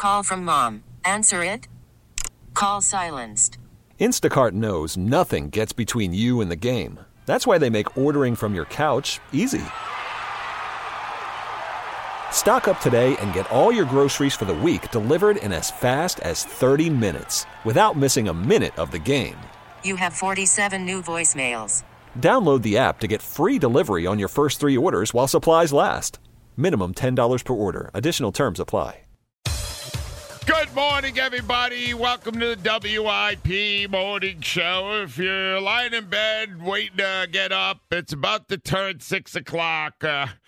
Call from mom. Answer it. Call silenced. Instacart knows nothing gets between you and the game. That's why they make ordering from your couch easy. Stock up today and get all your groceries for the week delivered in as fast as 30 minutes without missing a minute of the game. You have 47 new voicemails. Download the app to get free delivery on your first 3 orders while supplies last. Minimum $10 per order. Additional terms apply. Good morning, everybody. Welcome to the WIP Morning Show. If you're lying in bed waiting to get up, it's about to turn 6 o'clock.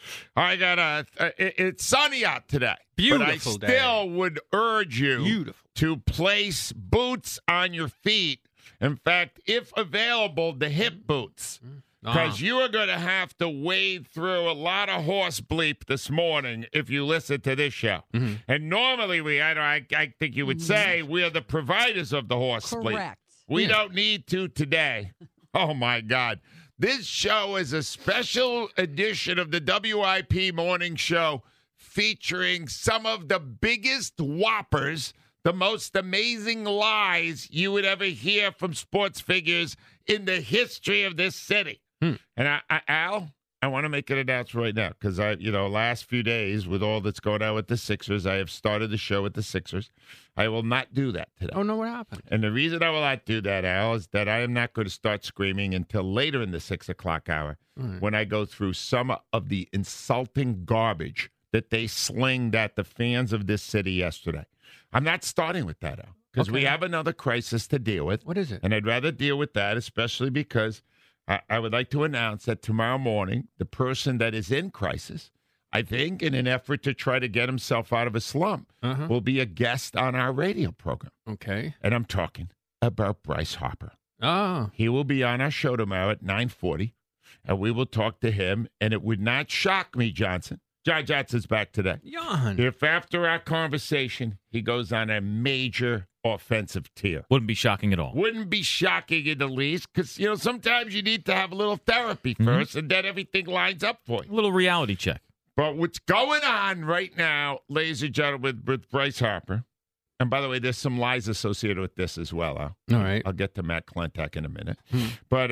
It's sunny out today. Beautiful but I still would urge you to place boots on your feet. In fact, if available, the hip boots. Because you are going to have to wade through a lot of horse bleep this morning if you listen to this show. Mm-hmm. And normally, I think you would say, we are the providers of the horse bleep. We don't need to today. Oh, my God. This show is a special edition of the WIP Morning Show featuring some of the biggest whoppers, the most amazing lies you would ever hear from sports figures in the history of this city. And Al, I want to make an announcement right now because last few days with all that's going on with the Sixers, I have started the show with the Sixers. I will not do that today. Oh, no, what happened? And the reason I will not do that, Al, is that I am not going to start screaming until later in the 6 o'clock hour when I go through some of the insulting garbage that they slinged at the fans of this city yesterday. I'm not starting with that, Al, because we have another crisis to deal with. What is it? And I'd rather deal with that, especially because I would like to announce that tomorrow morning, the person that is in crisis, I think in an effort to try to get himself out of a slump, will be a guest on our radio program. Okay. And I'm talking about Bryce Harper. Oh. He will be on our show tomorrow at 9:40, and we will talk to him. And it would not shock me, Johnson. John Johnson's back today. Jan. If after our conversation, he goes on a major offensive tear. Wouldn't be shocking at all. Wouldn't be shocking in the least because, sometimes you need to have a little therapy first and then everything lines up for you. A little reality check. But what's going on right now, ladies and gentlemen, with Bryce Harper, and by the way, there's some lies associated with this as well. All right. I'll get to Matt Klentak in a minute. But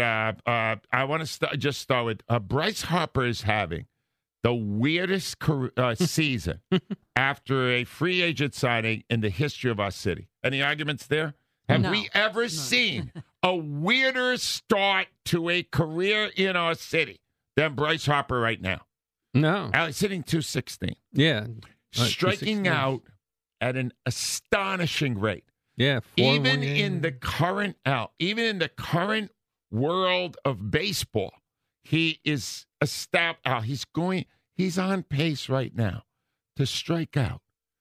I want to just start with Bryce Harper is having the weirdest season after a free agent signing in the history of our city. Any arguments there? Have we ever seen a weirder start to a career in our city than Bryce Harper right now? No. He's hitting .216. Yeah. Striking out at an astonishing rate. Yeah. Even in the current world of baseball, he is he's on pace right now to strike out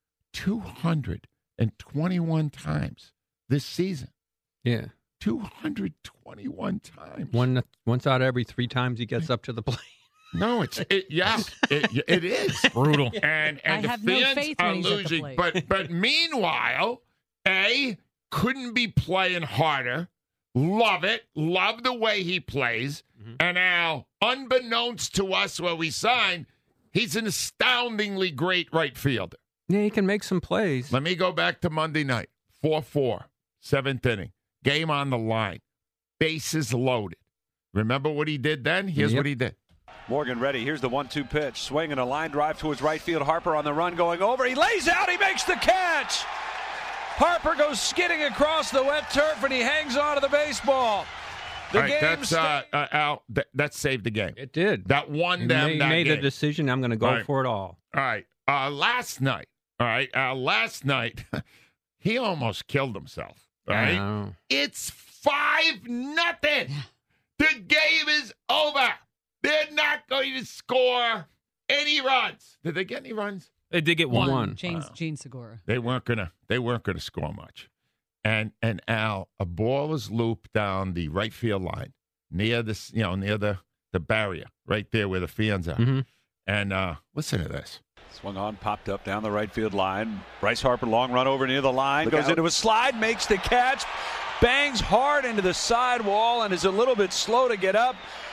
221 times this season. Yeah. 221 times. Once out of every 3 times he gets up to the plate. No, it is Brutal. And I the have no fans faith are when he's at the losing. plate. But meanwhile, couldn't be playing harder. Love it. Love the way he plays. And Al, unbeknownst to us where we signed, he's an astoundingly great right fielder. Yeah, he can make some plays. Let me go back to Monday night. 4-4, 7th inning. Game on the line. Bases loaded. Remember what he did then? Here's what he did. Morgan ready. Here's the 1-2 pitch. Swinging a line drive towards right field. Harper on the run going over. He lays out. He makes the catch. Harper goes skidding across the wet turf, and he hangs on to the baseball. Al, that saved the game. It did. That won them He that made game. a decision. I'm going to go for it all. All right. Last night, he almost killed himself. All right. It's 5-0. The game is over. They're not going to score any runs. Did they get any runs? They did get one. Gene Segura. They weren't gonna score much. And Al, a ball is looped down the right field line near the barrier right there where the fans are. And listen to this. Swung on, popped up down the right field line. Bryce Harper, long run over near the line. Goes into a slide, makes the catch, bangs hard into the sidewall, and is a little bit slow to get up.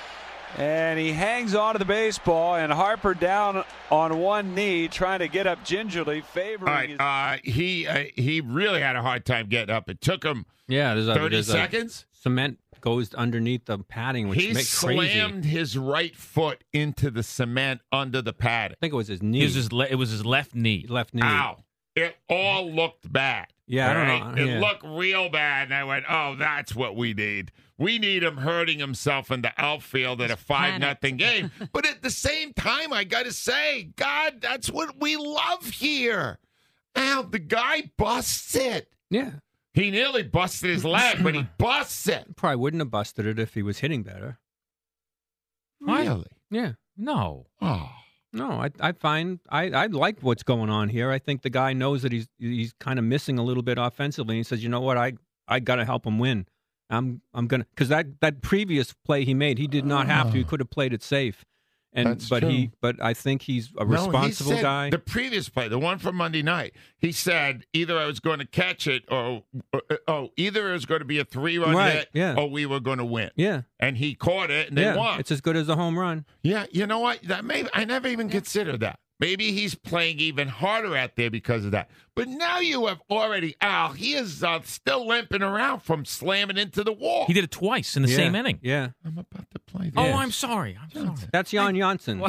And he hangs on to the baseball, and Harper down on one knee, trying to get up gingerly, favoring he really had a hard time getting up. It took him 30 seconds. Cement goes underneath the padding, which he makes crazy. He slammed his right foot into the cement under the padding. I think it was his knee. It was his left knee. Left knee. Ow. It all looked bad. Yeah, right? I don't know. It looked real bad, and I went, oh, that's what we need. We need him hurting himself in the outfield at a 5-0 game. But at the same time, I got to say, God, that's what we love here. Ow, the guy busts it. Yeah. He nearly busted his leg, but he busts it. Probably wouldn't have busted it if he was hitting better. Really? Yeah. No. Oh. No, I like what's going on here. I think the guy knows that he's kind of missing a little bit offensively. And he says, you know what, I got to help him win. I'm gonna, because that previous play he made, he did not have to. He could have played it safe. But I think he's a responsible guy. The previous play, the one from Monday night, he said either I was going to catch it or either it was going to be a 3-run hit or we were going to win. Yeah. And he caught it and they won. It's as good as a home run. Yeah, you know what? I never even considered that. Maybe he's playing even harder out there because of that. But now you have already, Al, he is still limping around from slamming into the wall. He did it twice in the same inning. Yeah. I'm about to play this. Oh, I'm sorry. That's Jan Janssen.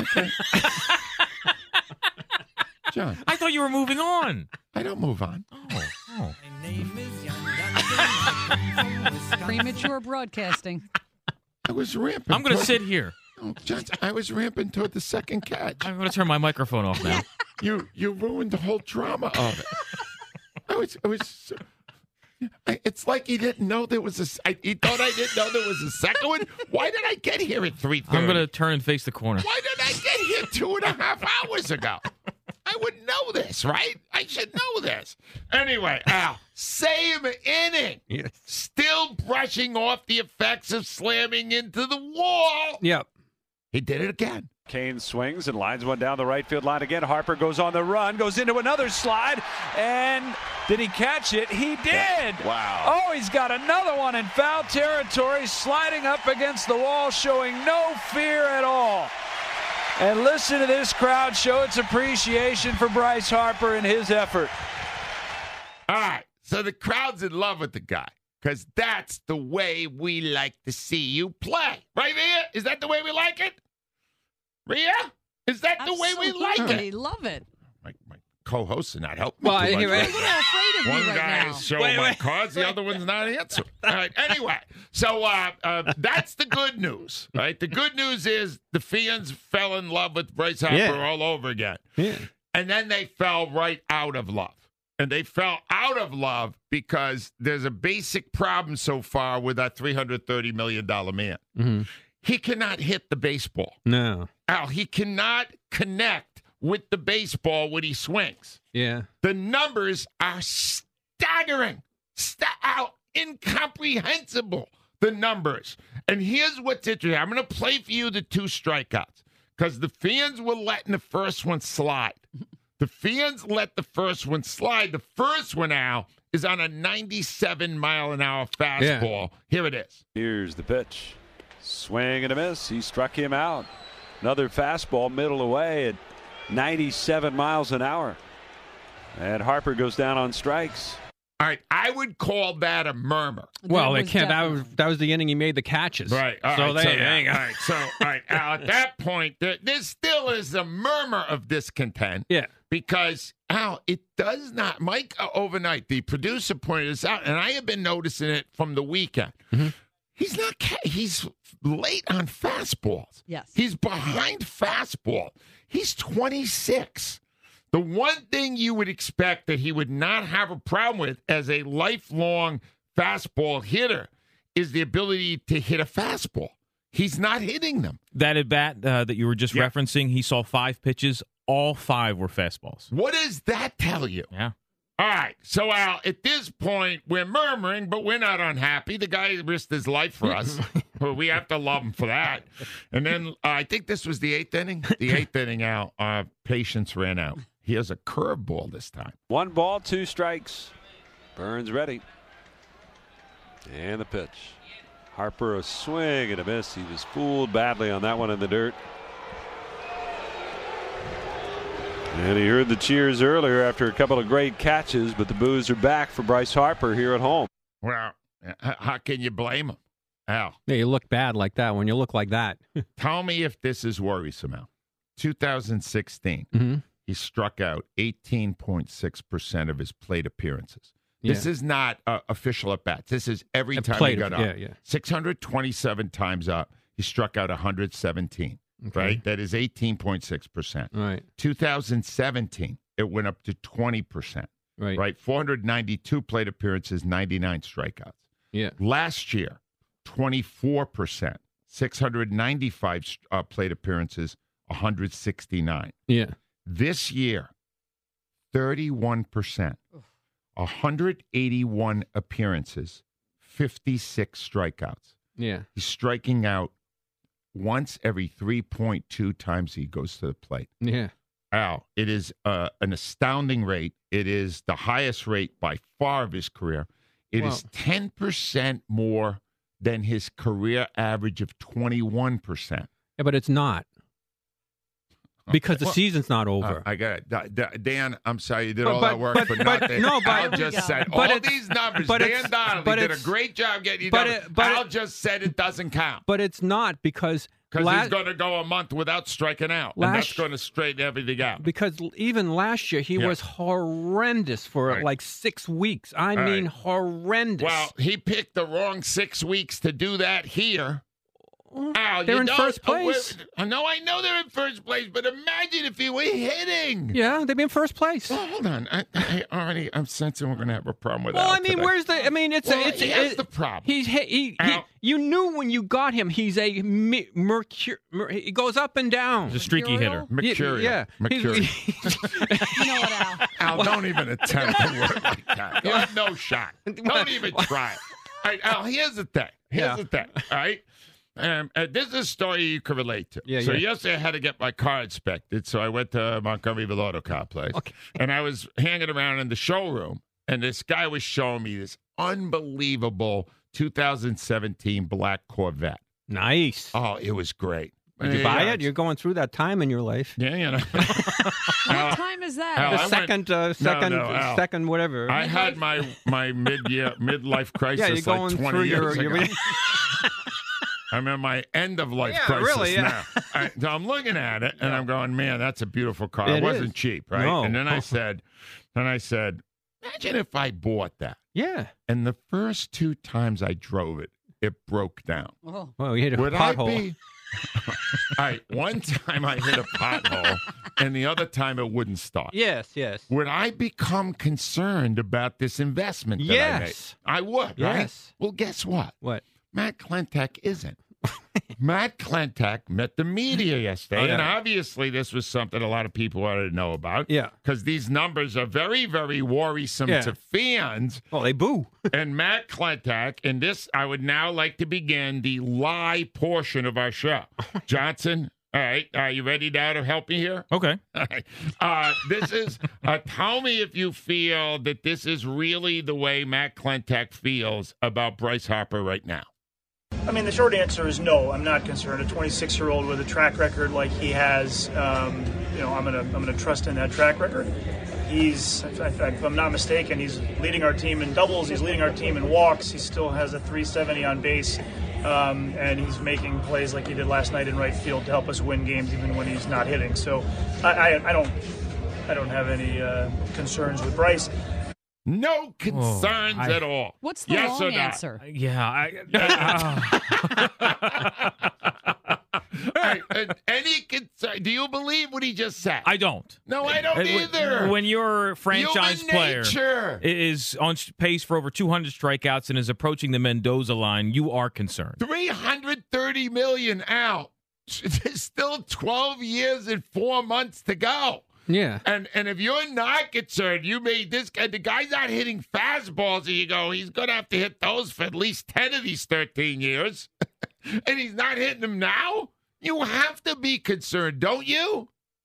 John. I thought you were moving on. I don't move on. Oh. Premature broadcasting. I was ramping. I'm going to sit here. Oh, John, I was ramping toward the second catch. I'm going to turn my microphone off now. You ruined the whole drama of it. It's like he didn't know there was he thought I didn't know there was a second one. Why did I get here at 3:30? I'm going to turn and face the corner. Why did I get here 2.5 hours ago? I would know this, right? I should know this. Anyway, Al, same inning. Yes. Still brushing off the effects of slamming into the wall. Yep. He did it again. Kane swings and lines one down the right field line again. Harper goes on the run, goes into another slide, and did he catch it? He did! Wow. Oh, he's got another one in foul territory, sliding up against the wall, showing no fear at all. And listen to this crowd show its appreciation for Bryce Harper and his effort. All right, so the crowd's in love with the guy. Because that's the way we like to see you play. Right, Rhea? Is that the way we like it? Rhea? Is that the way we like it? I love it. My co-hosts are not helping me too much. You're a little afraid of One me right guy now. is showing my cards, the other one's not answering. All right, anyway, so that's the good news, right? The good news is the fans fell in love with Bryce Harper all over again. Yeah. And then they fell right out of love. And they fell out of love because there's a basic problem so far with that $330 million man. Mm-hmm. He cannot hit the baseball. No. Al, he cannot connect with the baseball when he swings. Yeah. The numbers are staggering. Incomprehensible, the numbers. And here's what's interesting. I'm going to play for you the 2 strikeouts because the fans were letting the first one slide. The fans let the first one slide. The first one, Al, is on a 97-mile-an-hour fastball. Yeah. Here it is. Here's the pitch. Swing and a miss. He struck him out. Another fastball middle away at 97 miles an hour. And Harper goes down on strikes. All right, I would call that a murmur. Well, they can't. That was the inning he made the catches. Right. All right. So, Al, at that point, there still is a murmur of discontent. Yeah. Because, Al, it does not. Mike overnight, the producer, pointed this out, and I have been noticing it from the weekend. Mm-hmm. He's late on fastballs. Yes. He's behind fastball. He's 26. The one thing you would expect that he would not have a problem with as a lifelong fastball hitter is the ability to hit a fastball. He's not hitting them. That at bat that you were just referencing, he saw 5 pitches. All 5 were fastballs. What does that tell you? Yeah. All right. So, Al, at this point, we're murmuring, but we're not unhappy. The guy risked his life for us. We have to love him for that. And then I think this was the 8th inning. The 8th inning, Al, our patience ran out. He has a curveball this time. 1 ball, 2 strikes. Burns ready. And the pitch. Harper a swing and a miss. He was fooled badly on that one in the dirt. And he heard the cheers earlier after a couple of great catches, but the boos are back for Bryce Harper here at home. Well, how can you blame him, Al? Yeah, you look bad like that when you look like that. Tell me if this is worrisome, Al. 2016, he struck out 18.6% of his plate appearances. This is not official at-bats. This is every time he got up. 627 times up, he struck out 117. Okay. Right? That is 18.6%. Right. 2017, it went up to 20%. Right? 492 plate appearances, 99 strikeouts. Yeah. Last year, 24%. 695 plate appearances, 169. Yeah. This year, 31%. 181 appearances, 56 strikeouts. Yeah. He's striking out once every 3.2 times he goes to the plate. Yeah. Al, it is an astounding rate. It is the highest rate by far of his career. It is 10% more than his career average of 21%. Yeah, but it's not. Because the season's not over. I got it. Dan, I'm sorry you did all that work for nothing. Al just said all these numbers. Dan Donnelly did a great job getting you done. Al just said it doesn't count. But it's not because he's going to go a month without striking out. And that's going to straighten everything out. Because even last year, he was horrendous for like 6 weeks. I mean, horrendous. Well, he picked the wrong 6 weeks to do that here. Al, they're in first place. No, I know they're in first place, but imagine if he were hitting. Yeah, they'd be in first place. Well, hold on. I'm sensing we're going to have a problem with that. Well, I mean, where's the? I mean, it's the problem. You knew when you got him. He's a he goes up and down. He's a streaky hitter. Mercurial. Yeah. Mercurial. You know what, Al? Al, don't even attempt to work like that. You have no shot. Don't even try. All right, Al, here's the thing. All right. This is a story you can relate to. Yesterday I had to get my car inspected, so I went to Montgomeryville Auto Complex, and I was hanging around in the showroom, and this guy was showing me this unbelievable 2017 black Corvette. Nice. Oh, it was great. Did you buy it? You're going through that time in your life. Yeah, you know. What time is that? Second, whatever. I had my midlife crisis going 20 years ago. Your I'm in my end-of-life crisis now. So I'm looking at it, and I'm going, man, that's a beautiful car. It wasn't cheap, right? No. And then I said, imagine if I bought that. Yeah. And the first 2 times I drove it, it broke down. Oh. Well, you hit a pothole. All right, one time I hit a pothole, and the other time it wouldn't start. Yes. Would I become concerned about this investment that I made? I would, yes. Right? Well, guess what? What? Matt Klentak isn't. Matt Klentak met the media yesterday, and obviously this was something a lot of people wanted to know about. Yeah. Because these numbers are very, very worrisome to fans. Well, they boo. And Matt Klentak, and this, I would now like to begin the lie portion of our show. Johnson, all right, are you ready now to help me here? Okay. All right. This is, tell me if you feel that this is really the way Matt Klentak feels about Bryce Harper right now. I mean, the short answer is no. I'm not concerned. A 26-year-old with a track record like he has, I'm gonna trust in that track record. He's, if I'm not mistaken, he's leading our team in doubles. He's leading our team in walks. He still has a 370 on base, and he's making plays like he did last night in right field to help us win games, even when he's not hitting. So, I don't have any concerns with Bryce. No concerns at all. What's the long answer? Any concern? Do you believe what he just said? I don't. No, I don't either. When your franchise player nature is on pace for over 200 strikeouts and is approaching the Mendoza line, you are concerned. $330 million out. There's still 12 years and 4 months to go. Yeah. And if you're not concerned, you made this guy, the guy's not hitting fastballs, and you go, he's going to have to hit those for at least 10 of these 13 years. And he's not hitting them now? You have to be concerned, don't you?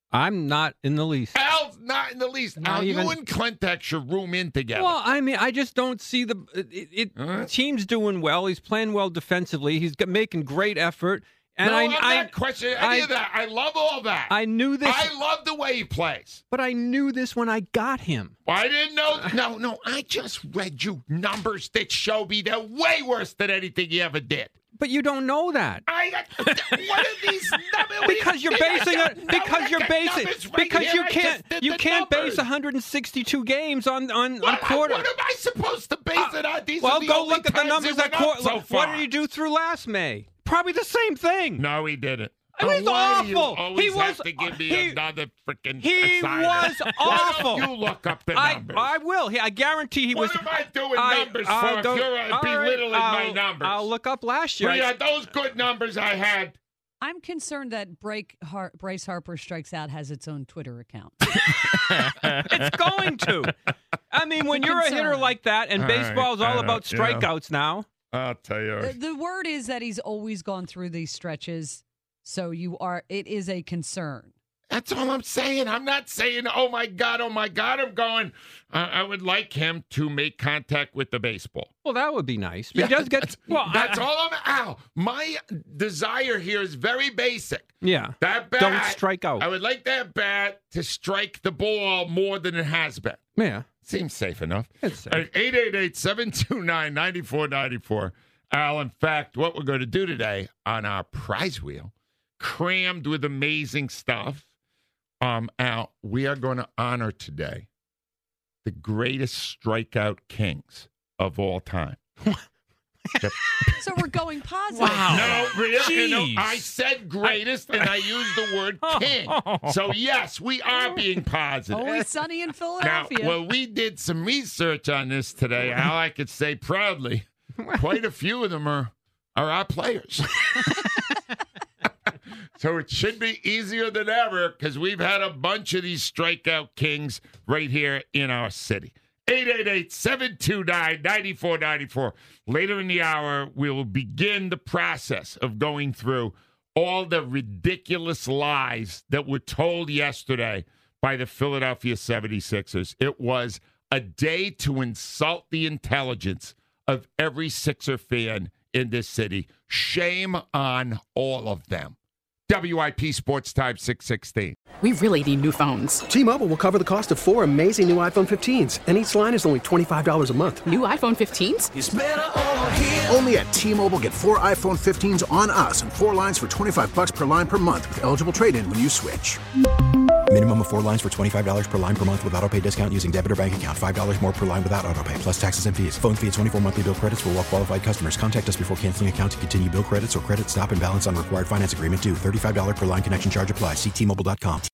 I'm not in the least. Al's not in the least. Not Al, even- you and Clintex should room in together. Well, I mean, I just don't see the team's doing well. He's playing well defensively. He's making great effort. And I'm not questioning any of that. I love all that. I knew this. I love the way he plays. But I knew this when I got him. I didn't know. No. I just read you numbers that show me they're way worse than anything he ever did. But you don't know that. What are these numbers? Because you're basing it. Because you're basing. Because you can't base numbers. 162 games on quarter. What am I supposed to base it on? These Well, are the go only look at the times numbers it that went up so far. What did he do through last May? Probably the same thing. No, he didn't. It was Why do you awful. always He was. have to give me another freaking He assignment? was awful. Why don't you look up the numbers? I will. I guarantee he was. What am I doing numbers for if you're belittling my numbers? I'll look up last year. Yeah, those good numbers I had. I'm concerned that Bryce Harper Strikes Out has its own Twitter account. It's going to. I mean, when you're a hitter like that, and baseball's all about strikeouts now. I'll tell you. The word is that he's always gone through these stretches, so it is a concern. That's all I'm saying. I'm not saying, oh my God. I'm going, I would like him to make contact with the baseball. Well, that would be nice. But he does get. That's all Al. My desire here is very basic. Yeah. That bat. Don't strike out. I would like that bat to strike the ball more than it has been. Yeah. Seems safe enough. It's safe. 888-729-9494. Al, in fact, what we're going to do today on our prize wheel, crammed with amazing stuff, Al, we are going to honor today the greatest strikeout kings of all time. So we're going positive. Wow. No, really, Jeez. I said greatest, and I used the word king. So, yes, we are being positive. Always sunny in Now, Philadelphia. well, we did some research on this today, Al. I could say proudly, quite a few of them are our players. So it should be easier than ever because we've had a bunch of these strikeout kings right here in our city. 888-729-9494. Later in the hour, we will begin the process of going through all the ridiculous lies that were told yesterday by the Philadelphia 76ers. It was a day to insult the intelligence of every Sixer fan in this city. Shame on all of them. WIP Sports Time 616. We really need new phones. T-Mobile will cover the cost of 4 amazing new iPhone 15s, and each line is only $25 a month. New iPhone 15s? It's better over here. Only at T-Mobile, get 4 iPhone 15s on us and 4 lines for $25 per line per month with eligible trade-in when you switch. Minimum of 4 lines for $25 per line per month with autopay discount using debit or bank account. $5 more per line without autopay, plus taxes and fees. Phone fee at 24 monthly bill credits for well-qualified customers. Contact us before canceling account to continue bill credits or credit stop and balance on required finance agreement due. $35 per line connection charge applies. See T-Mobile.com.